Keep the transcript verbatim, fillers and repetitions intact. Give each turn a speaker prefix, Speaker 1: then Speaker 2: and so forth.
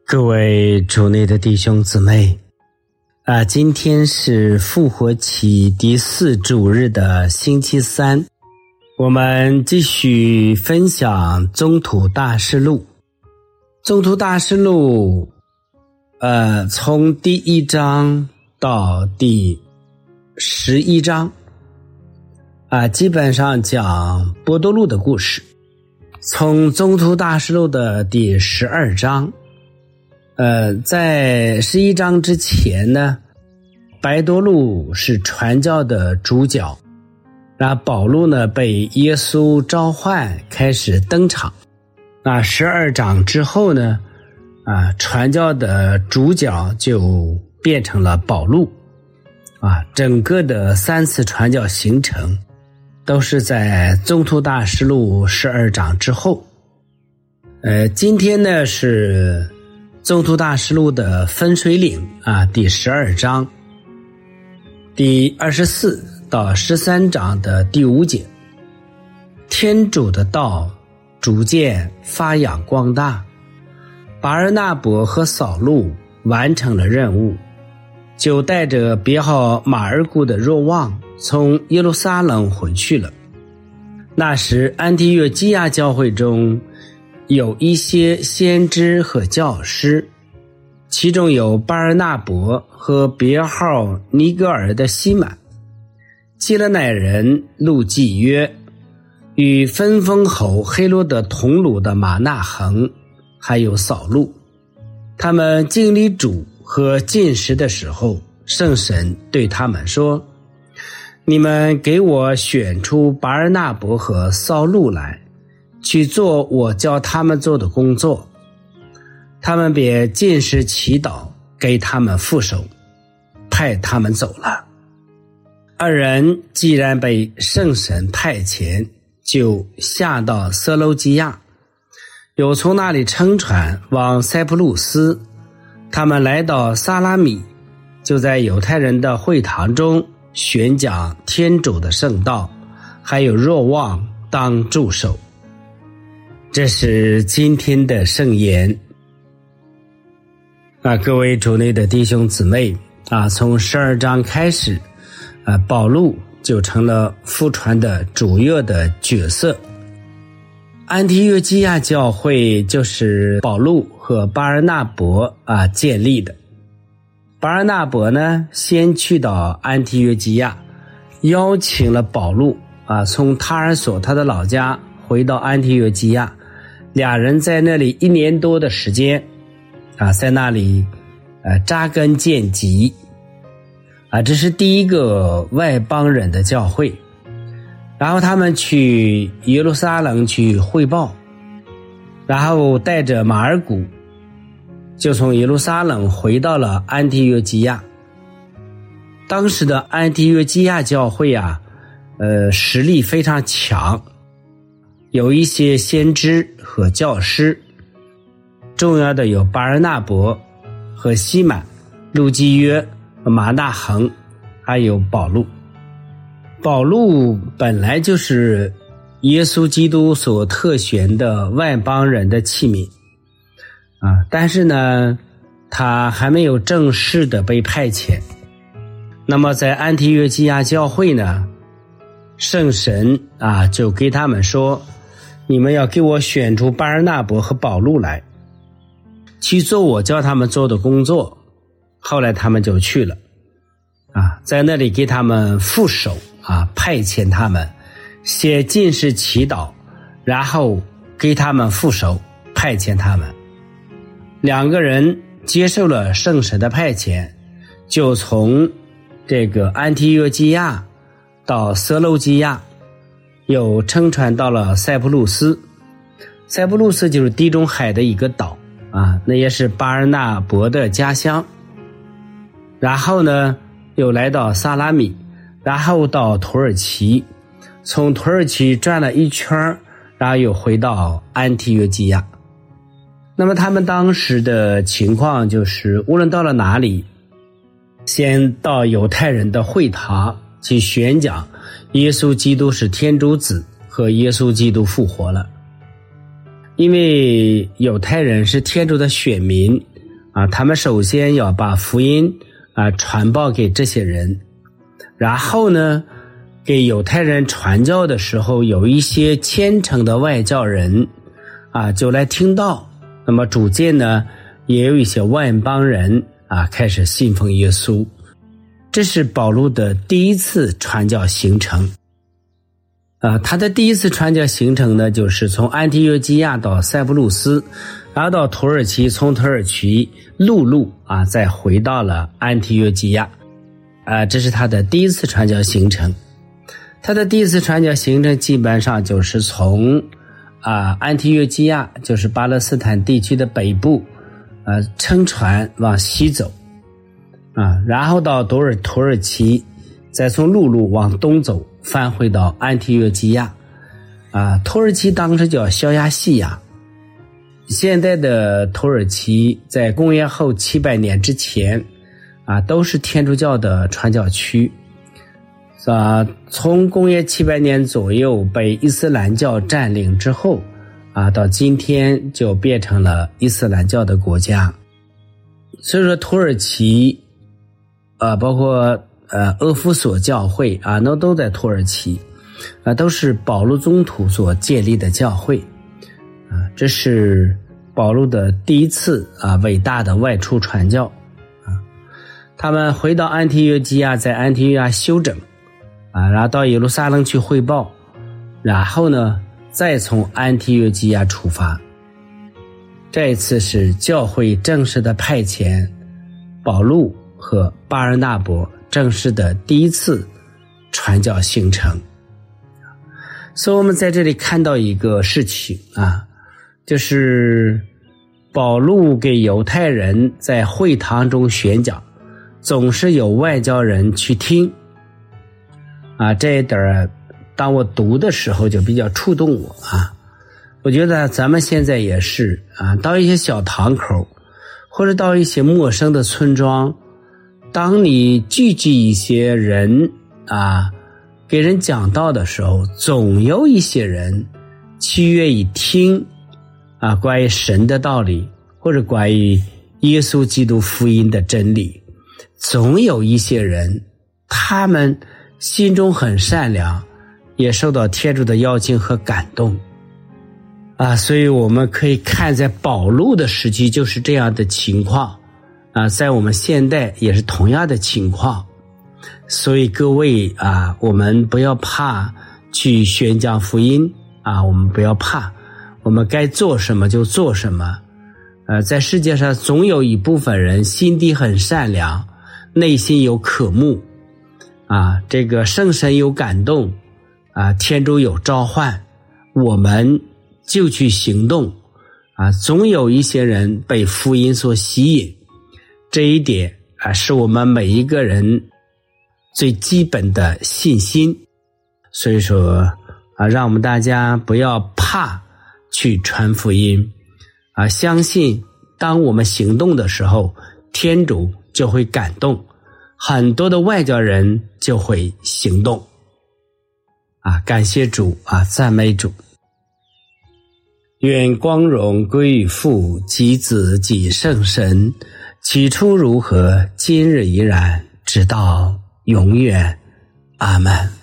Speaker 1: 各位主内的弟兄姊妹啊，今天是复活期第四主日的星期三，我们继续分享宗徒大事录。宗徒大事录呃，从第一章到第十一章啊，基本上讲伯多禄的故事。从宗徒大事录的第十二章呃，在十一章之前呢，白多禄是传教的主角，那保禄呢被耶稣召唤开始登场。那十二章之后呢，啊，传教的主角就变成了保禄，啊，整个的三次传教行程都是在宗徒大事录十二章之后。呃，今天呢是宗徒大事录的分水岭啊，第十二章第二十四到十三章的第五节，天主的道逐渐发扬光大，巴尔纳伯和扫路完成了任务，就带着别号马尔谷的若望从耶路撒冷回去了。那时安提约基亚教会中有一些先知和教师，其中有巴尔纳伯和别号尼格尔的西满，基勒乃人路基约，与分封侯黑罗德同鲁的马纳恒，还有扫路。他们经历主和进食的时候，圣神对他们说，你们给我选出巴尔纳伯和扫路来，去做我叫他们做的工作。他们便进食祈祷，给他们副手，派他们走了。二人既然被圣神派遣，就下到色楼基亚，又从那里乘船往塞浦路斯。他们来到撒拉米，就在犹太人的会堂中宣讲天主的圣道，还有若望当助手。这是今天的圣言啊，各位主内的弟兄姊妹啊，从十二章开始啊，保禄就成了福传的主要的角色。安提约基亚教会就是保禄和巴尔纳伯啊建立的。巴尔纳伯呢，先去到安提约基亚，邀请了保禄啊，从塔尔索他的老家回到安提约基亚，俩人在那里一年多的时间啊，在那里呃扎根建基啊，这是第一个外邦人的教会。然后他们去耶路撒冷去汇报，然后带着马尔谷就从耶路撒冷回到了安提约基亚。当时的安提约基亚教会啊，呃，实力非常强，有一些先知和教师，重要的有巴尔纳伯和西满、路基约、马纳恒，还有保禄。保禄本来就是耶稣基督所特选的外邦人的器皿啊，但是呢，他还没有正式的被派遣。那么在安提约基亚教会呢，圣神啊就给他们说，你们要给我选出巴尔纳伯和保禄来，去做我叫他们做的工作。后来他们就去了啊，在那里给他们副手啊，派遣他们，先进士祈祷，然后给他们副手，派遣他们。两个人接受了圣神的派遣，就从这个安提约基亚到色楼基亚，又乘船到了塞浦路斯。塞浦路斯就是地中海的一个岛啊，那也是巴尔纳伯的家乡。然后呢，又来到萨拉米，然后到土耳其，从土耳其转了一圈，然后又回到安提约基亚。那么他们当时的情况就是，无论到了哪里，先到犹太人的会堂去宣讲耶稣基督是天主子和耶稣基督复活了。因为犹太人是天主的选民， 啊，他们首先要把福音啊传报给这些人，然后呢，给犹太人传教的时候，有一些虔诚的外教人啊就来听道，那么逐渐呢，也有一些外邦人啊开始信奉耶稣。这是保禄的第一次传教行程。啊，他的第一次传教行程呢，就是从安提约基亚到塞浦路斯，然后到土耳其，从土耳其陆路啊，再回到了安提约基亚。啊，这是他的第一次传教行程。他的第一次传教行程基本上就是从啊安提约基亚，就是巴勒斯坦地区的北部，啊乘船往西走，啊，然后到土耳土耳其，再从陆路往东走，返回到安提约基亚。啊，土耳其当时叫小亚细亚。现在的土耳其在公元后七百年之前，啊，都是天主教的传教区。啊，从公元七百年左右被伊斯兰教占领之后，啊，到今天就变成了伊斯兰教的国家。所以说，土耳其，啊，包括呃阿夫所教会啊，那都在土耳其，啊，都是保禄宗徒所建立的教会。啊，这是保禄的第一次啊伟大的外出传教。啊，他们回到安提约基亚，在安提约亚休整。啊，然后到耶路撒冷去汇报，然后呢，再从安提约基亚出发。这一次是教会正式的派遣保禄和巴尔纳伯正式的第一次传教行程。所以我们在这里看到一个事情啊，就是保禄给犹太人在会堂中宣讲，总是有外教人去听。啊，这一点当我读的时候就比较触动我啊。我觉得咱们现在也是啊，到一些小堂口，或者到一些陌生的村庄，当你聚集一些人啊，给人讲道的时候，总有一些人去愿意听啊，关于神的道理，或者关于耶稣基督福音的真理。总有一些人，他们心中很善良，也受到天主的邀请和感动啊，所以我们可以看在保禄的时期就是这样的情况啊，在我们现代也是同样的情况。所以各位啊，我们不要怕去宣讲福音啊，我们不要怕，我们该做什么就做什么。呃，在世界上总有一部分人心地很善良，内心有渴慕啊，这个圣神有感动啊，天主有召唤，我们就去行动啊。总有一些人被福音所吸引，这一点啊，是我们每一个人最基本的信心。所以说啊，让我们大家不要怕去传福音啊，相信当我们行动的时候，天主就会感动，很多的外教人就会行动啊！感谢主啊，赞美主。愿光荣归于父及子及圣神，起初如何，今日依然，直到永远。阿们。